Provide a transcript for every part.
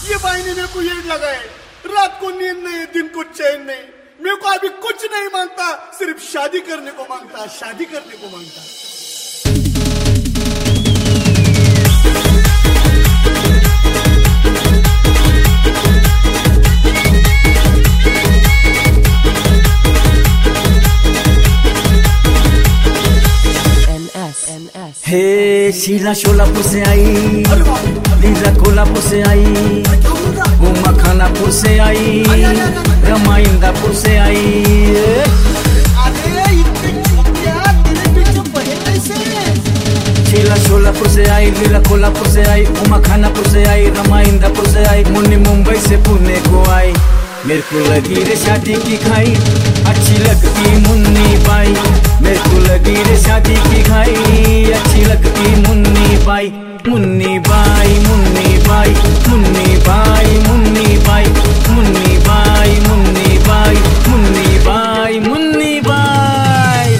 ये भाई ने मेरे को ये लगाए, रात को नींद नहीं, दिन को चैन नहीं। मेरे को अभी कुछ नहीं मांगता, सिर्फ शादी करने को मांगता, शादी करने को मांगता। हे शीला शोलापुर से आई, लीला कोल्हापुर से आई, उमा खानापुर से आई, रमा इंदापुर से आई। अरे इतने चुतिया तेरे पीछे बहे कैसे? शीला शोलापुर से आई, लीला कोल्हापुर से आई, उमा खानापुर से आई, रमा इंदापुर से आई, मुन्नी मुंबई से पुणे को आई। मेरे को लगी रे शादी की खाई, अच्छी लगती मुन्नी बाई। मेरे को लगी रे शादी की खाई, अच्छी लगती मुन्नी बाई। मुन्नी बाई, मुन्नी बाई, मुन्नी बाई, मुन्नी बाई, मुन्नी बाई, मुन्नी बाई, मुन्नी बाई, मुन्नी बाई।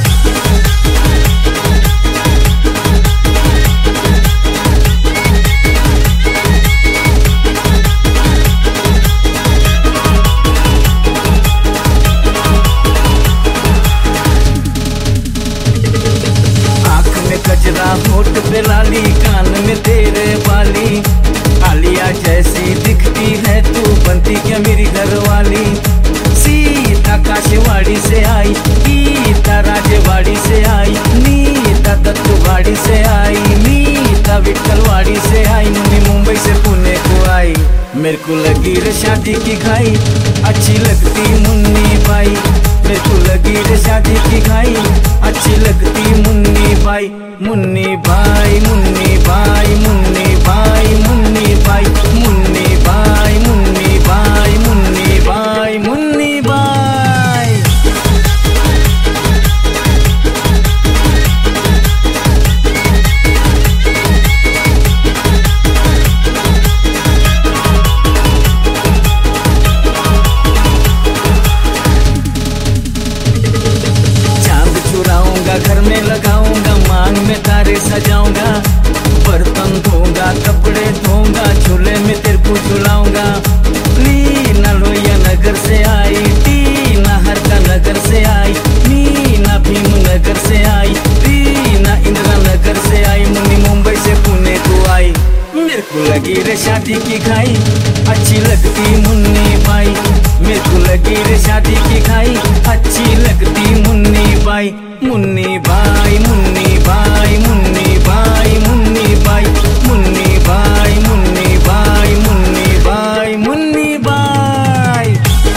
गजरा होठ पे लाली, कान में तेरे बाली, आलिया जैसी दिखती है तू, बनती क्या मेरी घरवाली। सीता काशीवाड़ी से आई, गीता राजवाड़ी से आई, नीता दत्तवाड़ी से आई, नीता विठलवाड़ी से आई, मुन्नी मुंबई से पुणे को आई। मेरे को लगी रे शादी की खाई, अच्छी लगती मुन्नी बाई। मेरे को लगी रे शादी की खाई, अच्छी लगती मुन्नी बाई। मुन्नी बाई, मुन्नी बाई, मुन्नी बाई, मुन्नी बाई, मुन्नी बाई, मुन्नी बाई, मुन्नी बाई, मुन्नी बाई। चांद चुराऊंगा, घर में लगाऊंगा, मांग में तारे सजाऊंगा, बर्तन धोऊंगा, कपड़े धोऊंगा, झूले में तेरे को झुलाऊंगा। लीना लोहिया नगर से आई, टीना हरका नगर से आई, मीना भीम नगर से आई, रीना इंदिरा नगर से आई, मुन्नी मुंबई से पुणे को आई। मेरे को लगी रे शादी की खाई, अच्छी लगती मुन्नी बाई। मेरे को लगी रे शादी की खाई, अच्छी लगती मुन्नी बाई। मुन्नी बाई, मुन्नी बाई, मुन्नी बाई, मुन्नी बाई, मुन्नी बाई, मुन्नी बाई, मुन्नी बाई, मुन्नी बाई।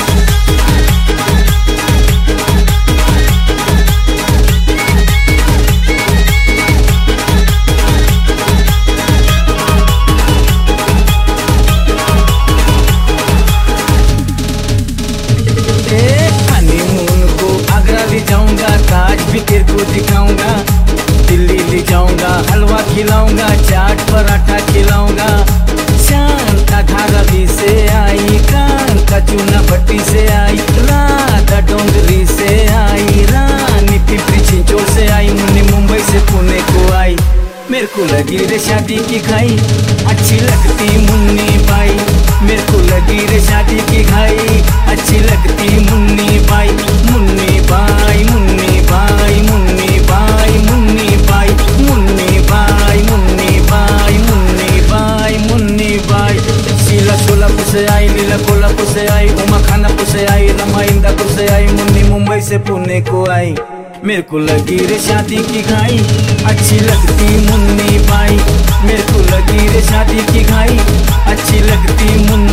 हनीमून को आगरा ले जाऊंगा, ताज भी तेरे को दिखाऊंगा, दिल्ली ले जाऊंगा, हलवा खिलाऊंगा, चाट पराठा खिलाऊंगा। शांता धारावी से आई, कांता चूना भट्टी से आई, राधा डोंगरी से आई, रानी पिपरी चिंचोड़ से आई, मुन्नी मुंबई से पुणे को आई। मेरे को लगी रे शादी की खाई, अच्छी लगती मुन्नी बाई। मेरे को लगी रे शादी की खाई, अच्छी लगती मुन्नी बाई। मुन्नी बाई, मुन्नी बाई, मुन्नी बाई, मुन्नी बाई, मुन्नी बाई, मुन्नी बाई, मुन्नी बाई, मुन्नी बाई। शीला शोलापुर से आई, लीला कोल्हापुर से आई, उमा खानापुर से आई, रमा इंदापुर से आई, मुन्नी मुंबई से पुणे को आई। मेरे को लगी रे शादी की खाई, अच्छी लगती मुन्नी बाई। मेरे को लगी रे शादी की खाई, अच्छी लगती मुन्नी